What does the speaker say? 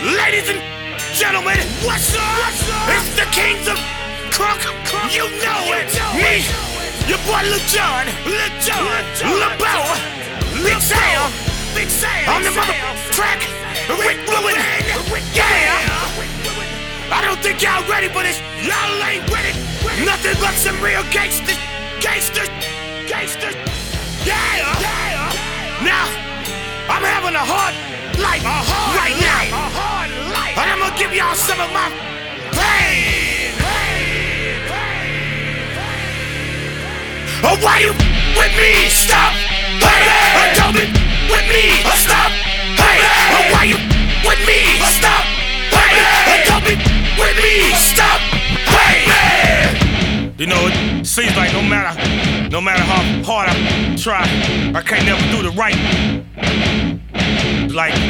Ladies and gentlemen, what's up? It's the Kings of Crunk. You know it. Me, your boy Lil Jon, Lil Bo, Big Sam, on the mother track, Rick Ruin. Yeah. I don't think y'all ready for this. Y'all ain't ready. Nothing but some real gangsters. Yeah. Now, I'm having a hard life right now. And I'm gonna give y'all some of my pain. Oh, why you with me? Stop. Hey, don't be with me. Stop. Hey, oh, why you with me? Stop. Hey, don't be with me. Stop. Hey. You know, it seems like no matter how hard I try, I can't never do the right. Like